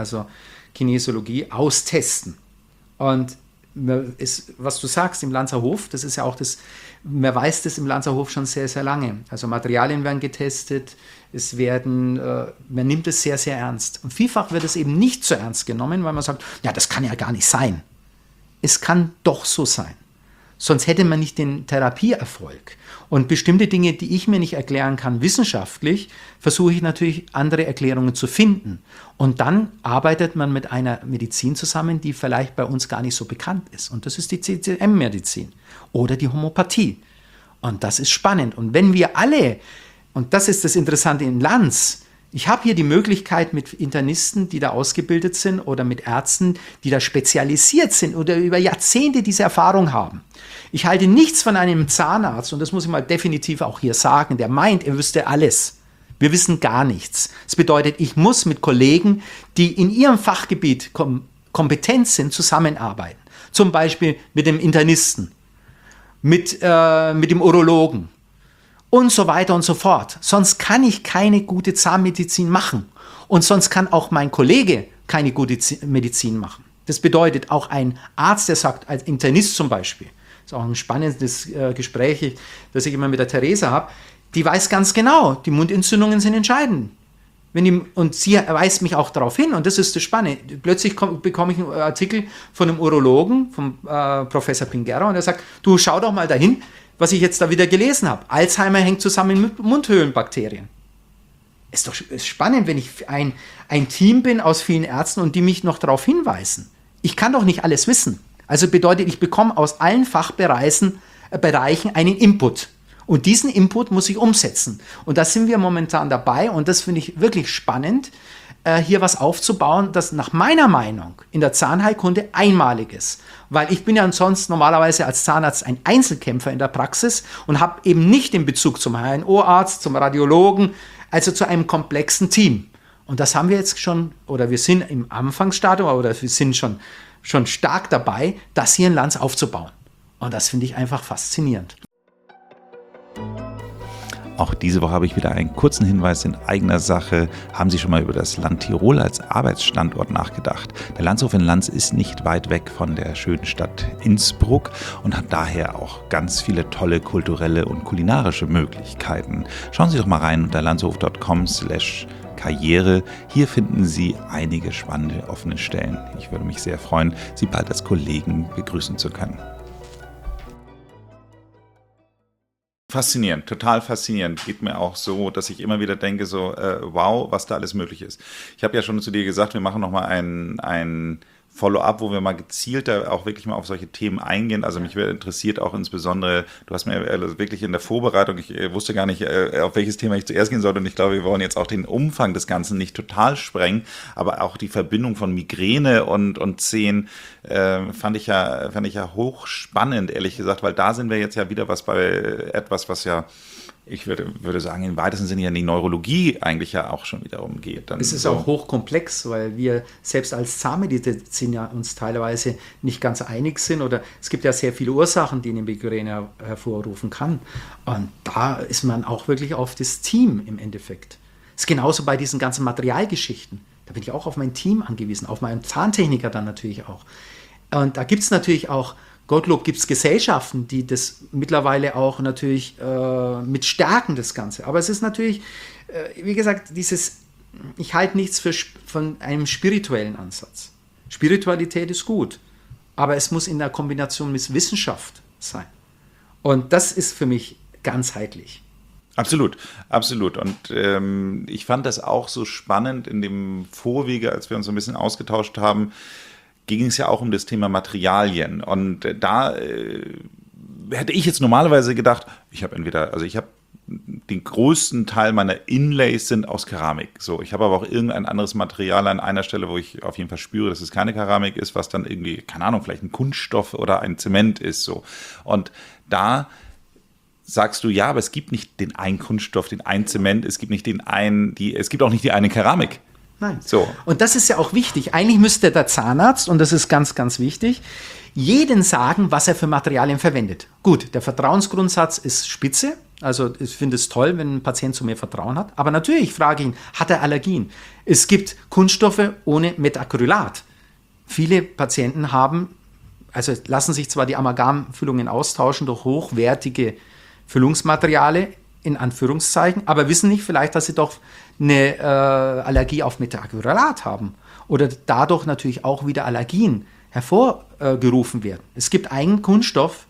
austesten. Und was du sagst im Lanzerhof, das ist ja auch das, man weiß das im Lanzerhof schon sehr, sehr lange. Also Materialien werden getestet, man nimmt es sehr, sehr ernst. Und vielfach wird es eben nicht so ernst genommen, weil man sagt, ja, das kann ja gar nicht sein. Es kann doch so sein. Sonst hätte man nicht den Therapieerfolg. Und bestimmte Dinge, die ich mir nicht erklären kann wissenschaftlich, versuche ich natürlich andere Erklärungen zu finden. Und dann arbeitet man mit einer Medizin zusammen, die vielleicht bei uns gar nicht so bekannt ist. Und das ist die CCM-Medizin oder die Homöopathie. Und das ist spannend. Und wenn wir alle, und das ist das Interessante in Lanz, ich habe hier die Möglichkeit mit Internisten, die da ausgebildet sind oder mit Ärzten, die da spezialisiert sind oder über Jahrzehnte diese Erfahrung haben. Ich halte nichts von einem Zahnarzt, und das muss ich mal definitiv auch hier sagen, der meint, er wüsste alles. Wir wissen gar nichts. Das bedeutet, ich muss mit Kollegen, die in ihrem Fachgebiet kompetent sind, zusammenarbeiten. Zum Beispiel mit dem Internisten, mit dem Urologen und so weiter und so fort. Sonst kann ich keine gute Zahnmedizin machen. Und sonst kann auch mein Kollege keine gute Medizin machen. Das bedeutet, auch ein Arzt, der sagt, als Internist zum Beispiel, das ist auch ein spannendes Gespräch, das ich immer mit der Theresa habe, die weiß ganz genau, die Mundentzündungen sind entscheidend. Und sie weist mich auch darauf hin, und das ist das Spannende. Plötzlich bekomme ich einen Artikel von einem Urologen, vom Professor Pinguera, und er sagt, du schau doch mal dahin, was ich jetzt da wieder gelesen habe. Alzheimer hängt zusammen mit Mundhöhlenbakterien. Ist doch spannend, wenn ich ein Team bin aus vielen Ärzten und die mich noch darauf hinweisen. Ich kann doch nicht alles wissen. Also bedeutet, ich bekomme aus allen Fachbereichen einen Input. Und diesen Input muss ich umsetzen. Und da sind wir momentan dabei, und das finde ich wirklich spannend, hier was aufzubauen, das nach meiner Meinung in der Zahnheilkunde einmalig ist. Weil ich bin ja sonst normalerweise als Zahnarzt ein Einzelkämpfer in der Praxis und habe eben nicht den Bezug zum HNO-Arzt, zum Radiologen, also zu einem komplexen Team. Und das haben wir jetzt schon, oder wir sind im Anfangsstadium, oder wir sind schon stark dabei, das hier in Lanz aufzubauen. Und das finde ich einfach faszinierend. Auch diese Woche habe ich wieder einen kurzen Hinweis in eigener Sache. Haben Sie schon mal über das Land Tirol als Arbeitsstandort nachgedacht? Der Lanzhof in Lanz ist nicht weit weg von der schönen Stadt Innsbruck und hat daher auch ganz viele tolle kulturelle und kulinarische Möglichkeiten. Schauen Sie doch mal rein unter lanzhof.com/Karriere. Hier finden Sie einige spannende offene Stellen. Ich würde mich sehr freuen, Sie bald als Kollegen begrüßen zu können. Faszinierend, total faszinierend. Geht mir auch so, dass ich immer wieder denke, wow, was da alles möglich ist. Ich habe ja schon zu dir gesagt, wir machen nochmal ein Follow-up, wo wir mal gezielter auch wirklich mal auf solche Themen eingehen. Also mich wäre interessiert auch insbesondere, du hast mir wirklich in der Vorbereitung, ich wusste gar nicht, auf welches Thema ich zuerst gehen sollte, und ich glaube, wir wollen jetzt auch den Umfang des Ganzen nicht total sprengen, aber auch die Verbindung von Migräne und Zähnen fand ich ja hochspannend, ehrlich gesagt, weil da sind wir jetzt ja wieder bei etwas, was ja, ich würde sagen, im weitesten Sinne ja in die Neurologie eigentlich ja auch schon wiederum geht. Es ist auch hochkomplex, weil wir selbst als Zahnmedizin ja uns teilweise nicht ganz einig sind, oder es gibt ja sehr viele Ursachen, die eine Migräne hervorrufen kann. Und da ist man auch wirklich auf das Team im Endeffekt. Es ist genauso bei diesen ganzen Materialgeschichten. Da bin ich auch auf mein Team angewiesen, auf meinen Zahntechniker dann natürlich auch. Und da gibt es natürlich auch, Gottlob, gibt es Gesellschaften, die das mittlerweile auch natürlich mit stärken, das Ganze. Aber es ist natürlich, wie gesagt, dieses ich halte nichts von einem spirituellen Ansatz. Spiritualität ist gut, aber es muss in der Kombination mit Wissenschaft sein. Und das ist für mich ganzheitlich. Absolut, absolut. Und ich fand das auch so spannend in dem Vorwege, als wir uns so ein bisschen ausgetauscht haben, ging es ja auch um das Thema Materialien. Und da hätte ich jetzt normalerweise gedacht, ich habe den größten Teil meiner Inlays sind aus Keramik. So, ich habe aber auch irgendein anderes Material an einer Stelle, wo ich auf jeden Fall spüre, dass es keine Keramik ist, was dann irgendwie, keine Ahnung, vielleicht ein Kunststoff oder ein Zement ist. So. Und da sagst du, ja, aber es gibt nicht den einen Kunststoff, den einen Zement, es gibt auch nicht die eine Keramik. Nein. So. Und das ist ja auch wichtig. Eigentlich müsste der Zahnarzt, und das ist ganz, ganz wichtig, jeden sagen, was er für Materialien verwendet. Gut, der Vertrauensgrundsatz ist spitze. Also ich finde es toll, wenn ein Patient zu mir Vertrauen hat. Aber natürlich frage ich ihn, hat er Allergien? Es gibt Kunststoffe ohne Methacrylat. Viele Patienten lassen sich zwar die Amalgamfüllungen austauschen durch hochwertige Füllungsmaterialien, in Anführungszeichen, aber wissen nicht vielleicht, dass sie doch eine Allergie auf Methacrylat haben oder dadurch natürlich auch wieder Allergien hervorgerufen werden. Es gibt einen Kunststoff,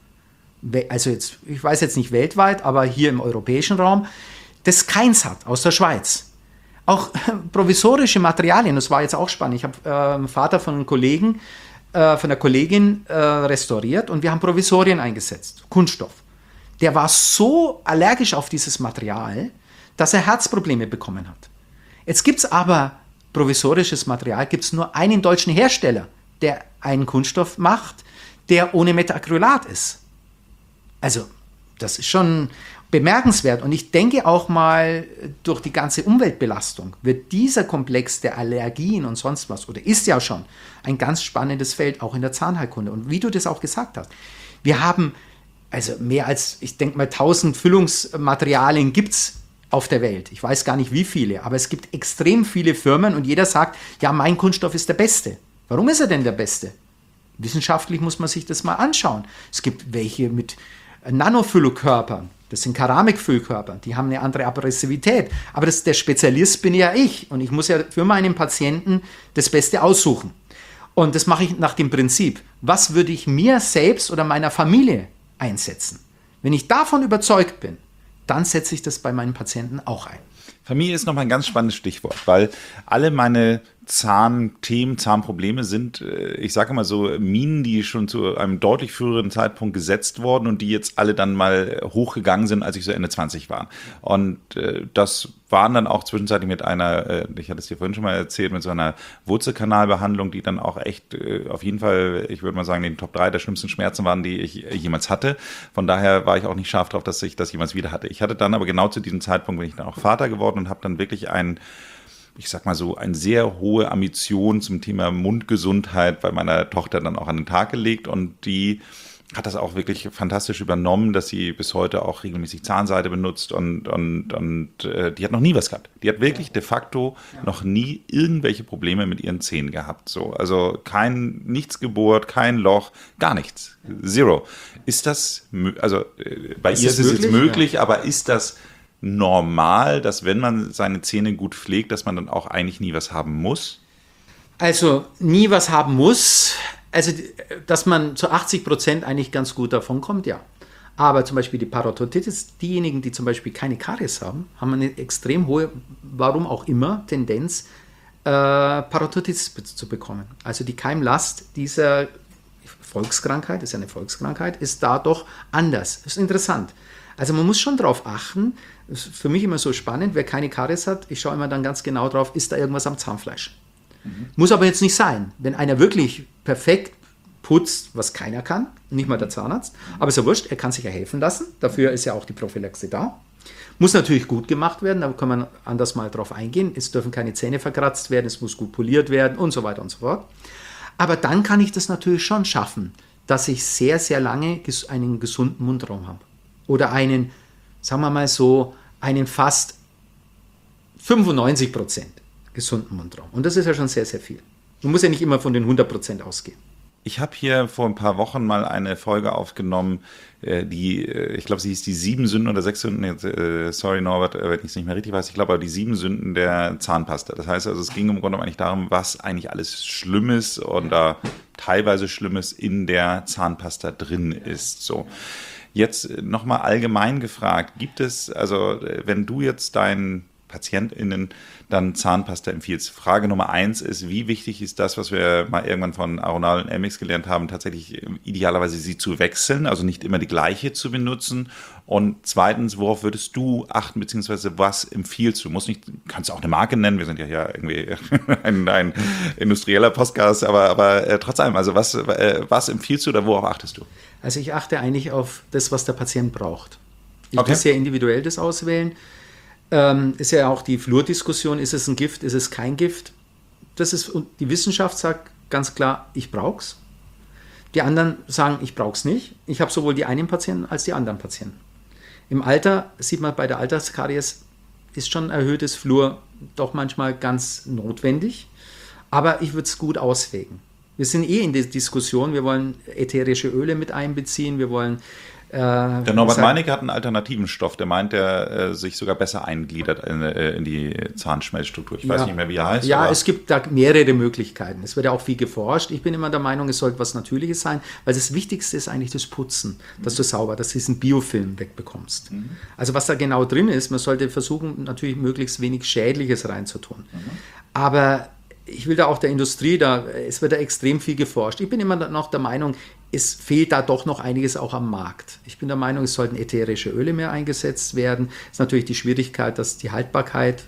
also ich weiß jetzt nicht weltweit, aber hier im europäischen Raum, das keins hat, aus der Schweiz. Auch provisorische Materialien, das war jetzt auch spannend. Ich habe einen Vater von einem Kollegen, von einer Kollegin restauriert und wir haben Provisorien eingesetzt, Kunststoff. Der war so allergisch auf dieses Material, dass er Herzprobleme bekommen hat. Jetzt gibt es aber provisorisches Material, gibt es nur einen deutschen Hersteller, der einen Kunststoff macht, der ohne Methacrylat ist. Also, das ist schon bemerkenswert. Und ich denke auch mal, durch die ganze Umweltbelastung wird dieser Komplex der Allergien und sonst was, oder ist ja schon ein ganz spannendes Feld, auch in der Zahnheilkunde. Und wie du das auch gesagt hast, wir haben also mehr als, ich denke mal, 1000 Füllungsmaterialien gibt es auf der Welt. Ich weiß gar nicht, wie viele, aber es gibt extrem viele Firmen und jeder sagt, ja, mein Kunststoff ist der Beste. Warum ist er denn der Beste? Wissenschaftlich muss man sich das mal anschauen. Es gibt welche mit Nanofüllkörpern, das sind Keramikfüllkörper, die haben eine andere Abrasivität. Aber der Spezialist bin ja ich und ich muss ja für meinen Patienten das Beste aussuchen. Und das mache ich nach dem Prinzip, was würde ich mir selbst oder meiner Familie einsetzen? Wenn ich davon überzeugt bin, dann setze ich das bei meinen Patienten auch ein. Familie ist nochmal ein ganz spannendes Stichwort, weil alle meine Zahnthemen, Zahnprobleme sind, ich sage mal so, Minen, die schon zu einem deutlich früheren Zeitpunkt gesetzt wurden und die jetzt alle dann mal hochgegangen sind, als ich so Ende 20 war. Und das waren dann auch zwischenzeitlich mit einer, ich hatte es dir vorhin schon mal erzählt, mit so einer Wurzelkanalbehandlung, die dann auch echt auf jeden Fall, ich würde mal sagen, den Top 3 der schlimmsten Schmerzen waren, die ich jemals hatte. Von daher war ich auch nicht scharf drauf, dass ich das jemals wieder hatte. Ich hatte dann aber genau zu diesem Zeitpunkt, bin ich dann auch Vater geworden und habe dann wirklich eine sehr hohe Ambition zum Thema Mundgesundheit bei meiner Tochter dann auch an den Tag gelegt und die hat das auch wirklich fantastisch übernommen, dass sie bis heute auch regelmäßig Zahnseide benutzt und die hat noch nie was gehabt. Die hat wirklich de facto noch nie irgendwelche Probleme mit ihren Zähnen gehabt. So, also nichts gebohrt, kein Loch, gar nichts. Zero. Ist das, also bei ihr ist es jetzt möglich, ja. Aber ist das normal, dass wenn man seine Zähne gut pflegt, dass man dann auch eigentlich nie was haben muss? Also nie was haben muss, also dass man zu 80% eigentlich ganz gut davon kommt, ja. Aber zum Beispiel die Parodontitis, diejenigen, die zum Beispiel keine Karies haben eine extrem hohe, warum auch immer, Tendenz, Parodontitis zu bekommen. Also die Keimlast dieser Volkskrankheit, ist ja eine Volkskrankheit, ist da doch anders. Das ist interessant. Also man muss schon darauf achten, das ist für mich immer so spannend, wer keine Karies hat, ich schaue immer dann ganz genau drauf, ist da irgendwas am Zahnfleisch. Muss aber jetzt nicht sein. Wenn einer wirklich perfekt putzt, was keiner kann, nicht mal der Zahnarzt, aber ist ja wurscht, er kann sich ja helfen lassen, dafür ist ja auch die Prophylaxe da. Muss natürlich gut gemacht werden, da kann man anders mal drauf eingehen, es dürfen keine Zähne verkratzt werden, es muss gut poliert werden und so weiter und so fort. Aber dann kann ich das natürlich schon schaffen, dass ich sehr, sehr lange einen gesunden Mundraum habe. Oder einen, sagen wir mal so, einen fast 95% gesunden Mundraum. Und das ist ja schon sehr, sehr viel. Man muss ja nicht immer von den 100% ausgehen. Ich habe hier vor ein paar Wochen mal eine Folge aufgenommen, ich glaube, sie hieß die 7 Sünden oder 6 Sünden, sorry Norbert, wenn ich es nicht mehr richtig weiß, ich glaube aber die 7 Sünden der Zahnpasta. Das heißt also, es ging im Grunde eigentlich darum, was eigentlich alles Schlimmes oder teilweise Schlimmes in der Zahnpasta drin ist. So. Jetzt nochmal allgemein gefragt, gibt es, also wenn du jetzt deinen PatientInnen dann Zahnpasta empfiehlst. Frage Nummer 1 ist, wie wichtig ist das, was wir mal irgendwann von Aronal und Elmix gelernt haben, tatsächlich idealerweise sie zu wechseln, also nicht immer die gleiche zu benutzen? Und zweitens, worauf würdest du achten, beziehungsweise was empfiehlst du? Kannst du auch eine Marke nennen, wir sind ja hier irgendwie ein industrieller Podcast, aber trotz allem, also was empfiehlst du oder worauf achtest du? Also ich achte eigentlich auf das, was der Patient braucht. Ich Okay. muss sehr individuell das auswählen. Ist ja auch die Flurdiskussion, ist es ein Gift, ist es kein Gift? Und die Wissenschaft sagt ganz klar, ich brauche es. Die anderen sagen, ich brauche es nicht. Ich habe sowohl die einen Patienten als die anderen Patienten. Im Alter sieht man bei der Alterskaries, ist schon erhöhtes Fluor doch manchmal ganz notwendig, aber ich würde es gut auswägen. Wir sind in der Diskussion, wir wollen ätherische Öle mit einbeziehen, wir wollen Der Norbert Meinecke hat einen alternativen Stoff, der meint, der sich sogar besser eingliedert in die Zahnschmelzstruktur. Ich weiß nicht mehr, wie er heißt. Ja, es gibt da mehrere Möglichkeiten. Es wird ja auch viel geforscht. Ich bin immer der Meinung, es sollte was Natürliches sein, weil das Wichtigste ist eigentlich das Putzen, dass du sauber, dass du diesen Biofilm wegbekommst. Also was da genau drin ist, man sollte versuchen, natürlich möglichst wenig Schädliches reinzutun. Aber ich will da auch der Industrie, es wird da extrem viel geforscht. Ich bin immer noch der Meinung, es fehlt da doch noch einiges auch am Markt. Ich bin der Meinung, es sollten ätherische Öle mehr eingesetzt werden. Das ist natürlich die Schwierigkeit, dass die Haltbarkeit,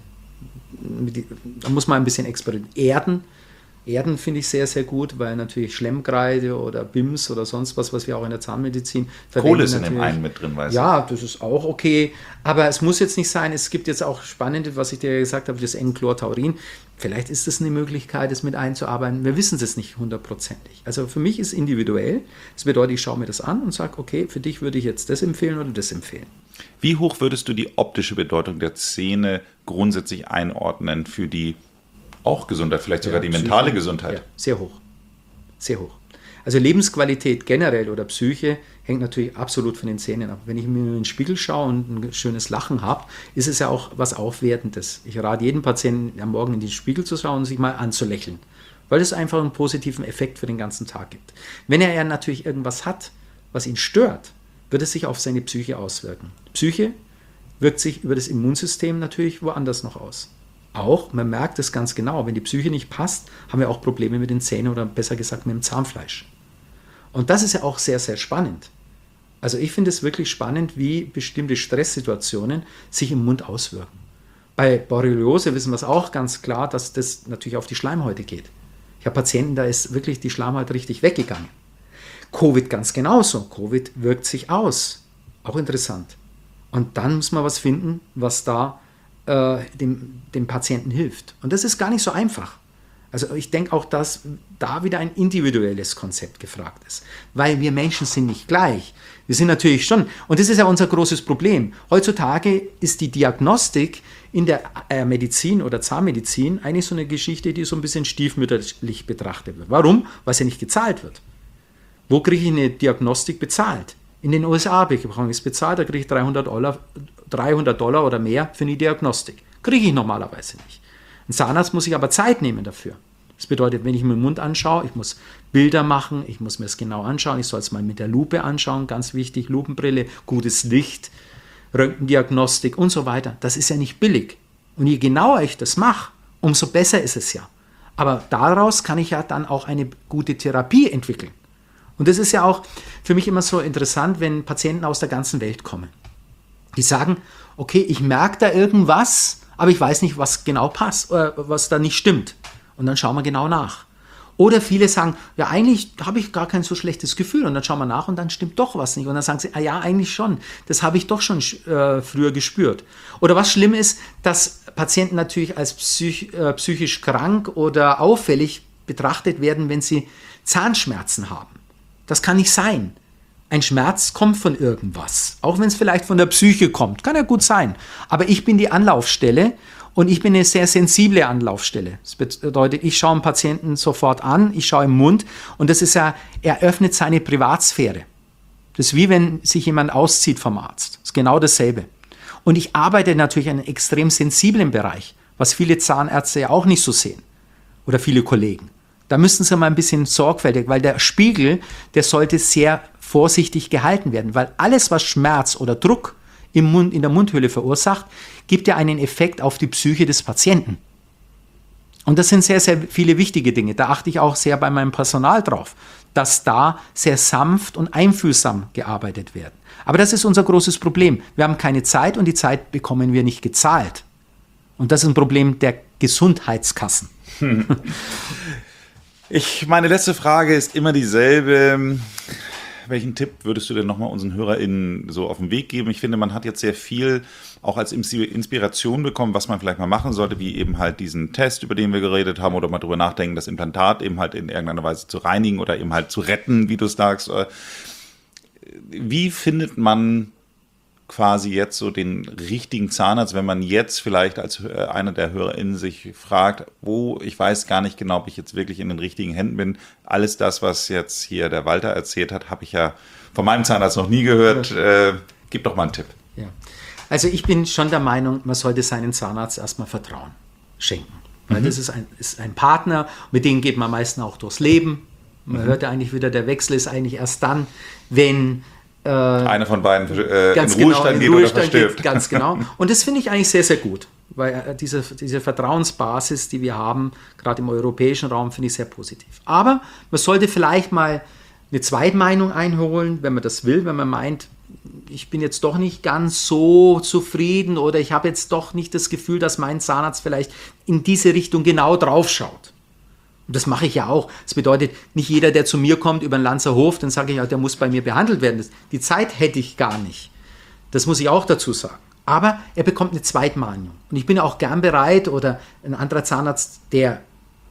da muss man ein bisschen experimentieren. Erden finde ich sehr, sehr gut, weil natürlich Schlemmkreide oder BIMS oder sonst was wir auch in der Zahnmedizin verwenden. Kohle ist in dem einen mit drin, weißt du? Ja, das ist auch okay. Aber es muss jetzt nicht sein. Es gibt jetzt auch spannende, was ich dir gesagt habe, das N-Chlortaurin. Vielleicht ist das eine Möglichkeit, das mit einzuarbeiten. Wir wissen es nicht 100%. Also für mich ist individuell. Das bedeutet, ich schaue mir das an und sage, okay, für dich würde ich jetzt das empfehlen oder das empfehlen. Wie hoch würdest du die optische Bedeutung der Zähne grundsätzlich einordnen für die auch Gesundheit, vielleicht sogar die mentale Gesundheit? Ja, sehr hoch. Sehr hoch. Also Lebensqualität generell oder Psyche hängt natürlich absolut von den Zähnen ab. Wenn ich mir in den Spiegel schaue und ein schönes Lachen habe, ist es ja auch was Aufwertendes. Ich rate jedem Patienten, am Morgen in den Spiegel zu schauen und sich mal anzulächeln, weil es einfach einen positiven Effekt für den ganzen Tag gibt. Wenn er ja natürlich irgendwas hat, was ihn stört, wird es sich auf seine Psyche auswirken. Psyche wirkt sich über das Immunsystem natürlich woanders noch aus. Auch, man merkt es ganz genau, wenn die Psyche nicht passt, haben wir auch Probleme mit den Zähnen oder besser gesagt mit dem Zahnfleisch. Und das ist ja auch sehr, sehr spannend. Also ich finde es wirklich spannend, wie bestimmte Stresssituationen sich im Mund auswirken. Bei Borreliose wissen wir es auch ganz klar, dass das natürlich auf die Schleimhäute geht. Ich habe Patienten, da ist wirklich die Schleimhaut richtig weggegangen. Covid ganz genauso. Covid wirkt sich aus. Auch interessant. Und dann muss man was finden, was da dem Patienten hilft. Und das ist gar nicht so einfach. Also ich denke auch, dass da wieder ein individuelles Konzept gefragt ist. Weil wir Menschen sind nicht gleich. Wir sind natürlich schon, und das ist ja unser großes Problem. Heutzutage ist die Diagnostik in der Medizin oder Zahnmedizin eigentlich so eine Geschichte, die so ein bisschen stiefmütterlich betrachtet wird. Warum? Weil sie nicht gezahlt wird. Wo kriege ich eine Diagnostik bezahlt? In den USA bekomme ich es bezahlt, da kriege ich $300 oder mehr für eine Diagnostik. Kriege ich normalerweise nicht. Ein Zahnarzt muss sich aber Zeit nehmen dafür. Das bedeutet, wenn ich mir den Mund anschaue, ich muss Bilder machen, ich muss mir es genau anschauen, ich soll es mal mit der Lupe anschauen, ganz wichtig, Lupenbrille, gutes Licht, Röntgendiagnostik und so weiter. Das ist ja nicht billig. Und je genauer ich das mache, umso besser ist es ja. Aber daraus kann ich ja dann auch eine gute Therapie entwickeln. Und das ist ja auch für mich immer so interessant, wenn Patienten aus der ganzen Welt kommen. Die sagen, okay, ich merke da irgendwas, aber ich weiß nicht, was genau passt, was da nicht stimmt. Und dann schauen wir genau nach. Oder viele sagen, ja, eigentlich habe ich gar kein so schlechtes Gefühl. Und dann schauen wir nach und dann stimmt doch was nicht. Und dann sagen sie, ja, eigentlich schon. Das habe ich doch schon früher gespürt. Oder was schlimm ist, dass Patienten natürlich als psychisch krank oder auffällig betrachtet werden, wenn sie Zahnschmerzen haben. Das kann nicht sein. ein Schmerz kommt von irgendwas, auch wenn es vielleicht von der Psyche kommt, kann ja gut sein. Aber ich bin die Anlaufstelle und ich bin eine sehr sensible Anlaufstelle. Das bedeutet, ich schaue einen Patienten sofort an, ich schaue im Mund und das ist ja, er öffnet seine Privatsphäre. Das ist wie wenn sich jemand auszieht vom Arzt. Das ist genau dasselbe. Und ich arbeite natürlich in einem extrem sensiblen Bereich, was viele Zahnärzte ja auch nicht so sehen oder viele Kollegen. Da müssen Sie mal ein bisschen sorgfältig, weil der Spiegel, der sollte sehr vorsichtig gehalten werden, weil alles, was Schmerz oder Druck im Mund, in der Mundhöhle verursacht, gibt ja einen Effekt auf die Psyche des Patienten. Und das sind sehr, sehr viele wichtige Dinge. Da achte ich auch sehr bei meinem Personal drauf, dass da sehr sanft und einfühlsam gearbeitet wird. Aber das ist unser großes Problem. Wir haben keine Zeit und die Zeit bekommen wir nicht gezahlt. Und das ist ein Problem der Gesundheitskassen. Meine letzte Frage ist immer dieselbe. Welchen Tipp würdest du denn nochmal unseren HörerInnen so auf den Weg geben? Ich finde, man hat jetzt sehr viel auch als Inspiration bekommen, was man vielleicht mal machen sollte, wie eben halt diesen Test, über den wir geredet haben, oder mal drüber nachdenken, das Implantat eben halt in irgendeiner Weise zu reinigen oder eben halt zu retten, wie du es sagst. Wie findet man quasi jetzt so den richtigen Zahnarzt, wenn man jetzt vielleicht als einer der HörerInnen sich fragt, ich weiß gar nicht genau, ob ich jetzt wirklich in den richtigen Händen bin. Alles das, was jetzt hier der Walter erzählt hat, habe ich ja von meinem Zahnarzt noch nie gehört. Gib doch mal einen Tipp. Ja. Also ich bin schon der Meinung, man sollte seinen Zahnarzt erstmal Vertrauen schenken. Weil das ist ein Partner, mit dem geht man am meisten auch durchs Leben. Man hört ja eigentlich wieder, der Wechsel ist eigentlich erst dann, wenn einer von beiden in Ruhestand geht oder verstirbt. Ganz genau. Und das finde ich eigentlich sehr, sehr gut, weil diese Vertrauensbasis, die wir haben, gerade im europäischen Raum, finde ich sehr positiv. Aber man sollte vielleicht mal eine Zweitmeinung einholen, wenn man das will, wenn man meint, ich bin jetzt doch nicht ganz so zufrieden oder ich habe jetzt doch nicht das Gefühl, dass mein Zahnarzt vielleicht in diese Richtung genau drauf schaut. Und das mache ich ja auch. Das bedeutet, nicht jeder, der zu mir kommt über den Lanzerhof, dann sage ich, ja, der muss bei mir behandelt werden. Die Zeit hätte ich gar nicht. Das muss ich auch dazu sagen. Aber er bekommt eine Zweitmeinung. Und ich bin auch gern bereit, oder ein anderer Zahnarzt, der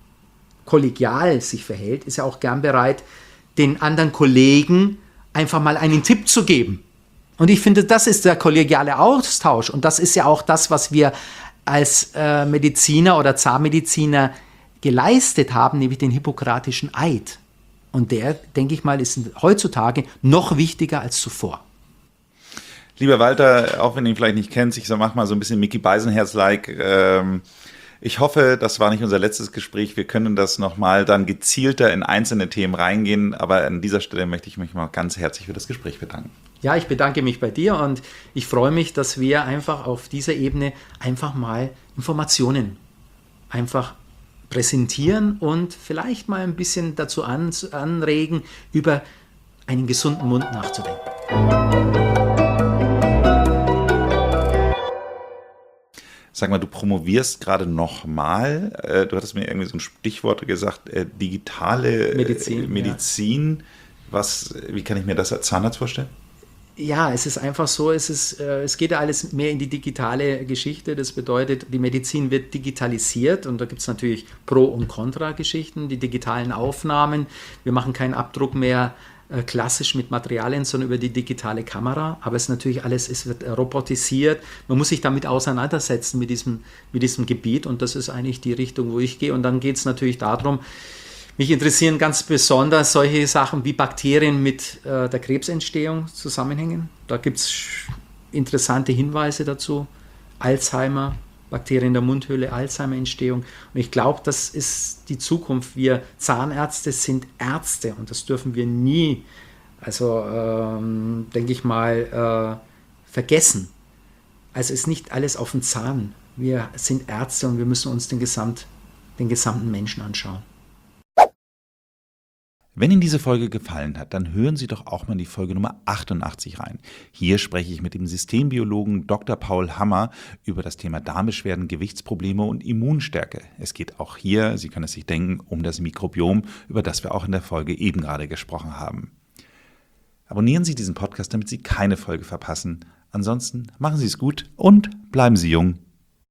kollegial sich verhält, ist ja auch gern bereit, den anderen Kollegen einfach mal einen Tipp zu geben. Und ich finde, das ist der kollegiale Austausch. Und das ist ja auch das, was wir als Mediziner oder Zahnmediziner geleistet haben, nämlich den hippokratischen Eid. Und der, denke ich mal, ist heutzutage noch wichtiger als zuvor. Lieber Walter, auch wenn du ihn vielleicht nicht kennst, ich mach mal so ein bisschen Mickey Beisenherz-like. Ich hoffe, das war nicht unser letztes Gespräch. Wir können das nochmal dann gezielter in einzelne Themen reingehen. Aber an dieser Stelle möchte ich mich mal ganz herzlich für das Gespräch bedanken. Ja, ich bedanke mich bei dir und ich freue mich, dass wir einfach auf dieser Ebene einfach mal Informationen einfach präsentieren und vielleicht mal ein bisschen dazu anregen, über einen gesunden Mund nachzudenken. Sag mal, du promovierst gerade nochmal. Du hattest mir irgendwie so ein Stichwort gesagt, digitale Medizin. Ja. Wie kann ich mir das als Zahnarzt vorstellen? Ja, es ist einfach so, es geht ja alles mehr in die digitale Geschichte. Das bedeutet, die Medizin wird digitalisiert und da gibt es natürlich Pro- und Contra-Geschichten, die digitalen Aufnahmen. Wir machen keinen Abdruck mehr klassisch mit Materialien, sondern über die digitale Kamera. Aber es ist natürlich alles, es wird robotisiert. Man muss sich damit auseinandersetzen mit diesem Gebiet und das ist eigentlich die Richtung, wo ich gehe. Und dann geht es natürlich darum, mich interessieren ganz besonders solche Sachen wie Bakterien mit der Krebsentstehung zusammenhängen. Da gibt es interessante Hinweise dazu. Alzheimer, Bakterien der Mundhöhle, Alzheimer-Entstehung. Und ich glaube, das ist die Zukunft. Wir Zahnärzte sind Ärzte und das dürfen wir nie, denke ich mal, vergessen. Also ist nicht alles auf den Zahn. Wir sind Ärzte und wir müssen uns den gesamten Menschen anschauen. Wenn Ihnen diese Folge gefallen hat, dann hören Sie doch auch mal in die Folge Nummer 88 rein. Hier spreche ich mit dem Systembiologen Dr. Paul Hammer über das Thema Darmbeschwerden, Gewichtsprobleme und Immunstärke. Es geht auch hier, Sie können es sich denken, um das Mikrobiom, über das wir auch in der Folge eben gerade gesprochen haben. Abonnieren Sie diesen Podcast, damit Sie keine Folge verpassen. Ansonsten machen Sie es gut und bleiben Sie jung.